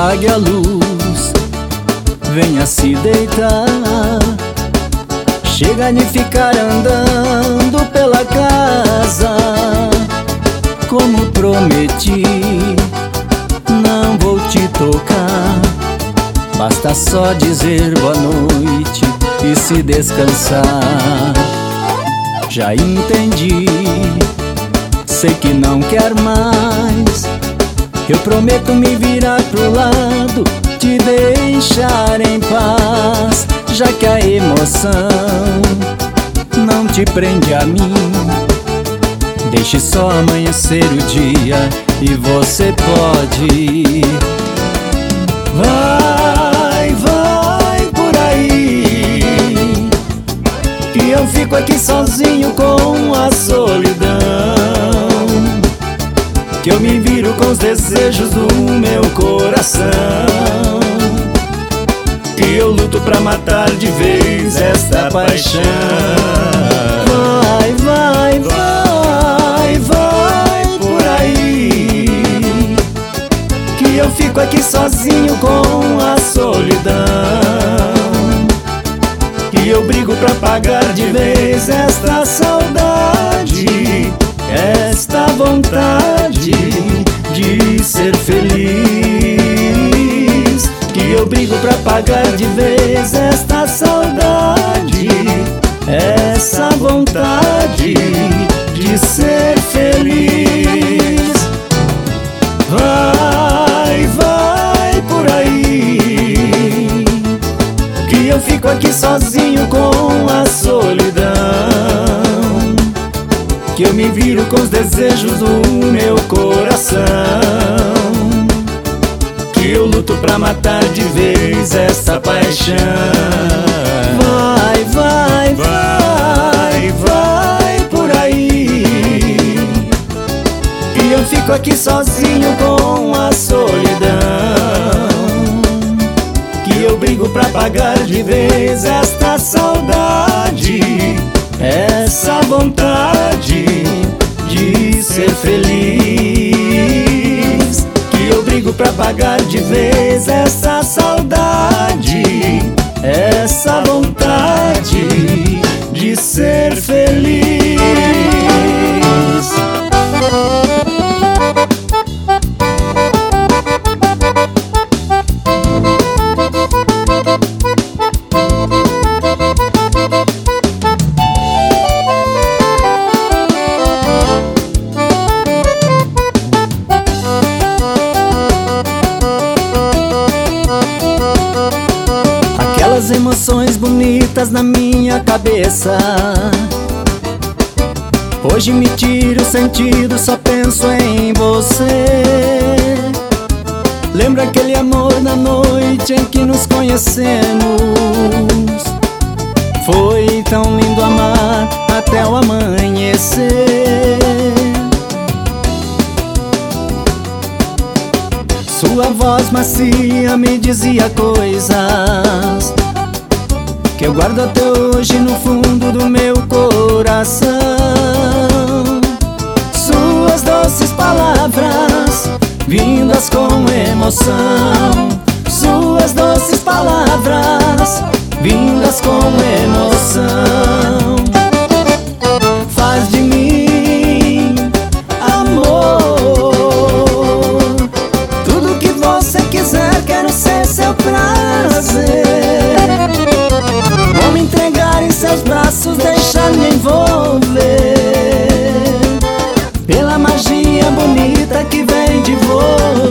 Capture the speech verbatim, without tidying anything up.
apague a luz, venha se deitar. Chega de ficar andando pela casa. Como prometi, não vou te tocar. Basta só dizer boa noite e se descansar. Já entendi, sei que não quer mais. Eu prometo me virar pro lado, te deixar em paz. Já que a emoção não te prende a mim, deixe só amanhecer o dia e você pode ir. Vai, vai por aí, que eu fico aqui sozinho com a solidão. Que eu me viro com os desejos do meu coração. Que eu luto pra matar de vez esta paixão. Vai, vai, vai, vai por aí, que eu fico aqui sozinho com a solidão. Que eu brigo pra pagar de vez esta saudade, esta vontade de ser feliz. Que eu brigo pra pagar de vez esta saudade, essa vontade de ser feliz. Vai, vai por aí, que eu fico aqui sozinho com a solidão. Que eu me viro com os desejos do meu coração. Que eu luto pra matar de vez essa paixão. Vai, vai, vai, vai por aí, que eu fico aqui sozinho com a solidão. Que eu brigo pra pagar de vez esta saudade, essa vontade de ser feliz. Que eu brigo pra pagar de vez essa saudade, essa vontade de ser feliz. Aquelas emoções bonitas na minha cabeça, hoje me tiro o sentido, só penso em você. Lembra aquele amor na noite em que nos conhecemos? Foi tão lindo amar até o amanhecer. Sua voz macia me dizia coisas que eu guardo até hoje no fundo do meu coração. Suas doces palavras, vindas com emoção. Suas doces palavras, vindas com emoção. Faz de mim, amor, tudo que você quiser, quero ser seu prazer. Vou me entregar em seus braços, deixar me envolver pela magia bonita que vem de você.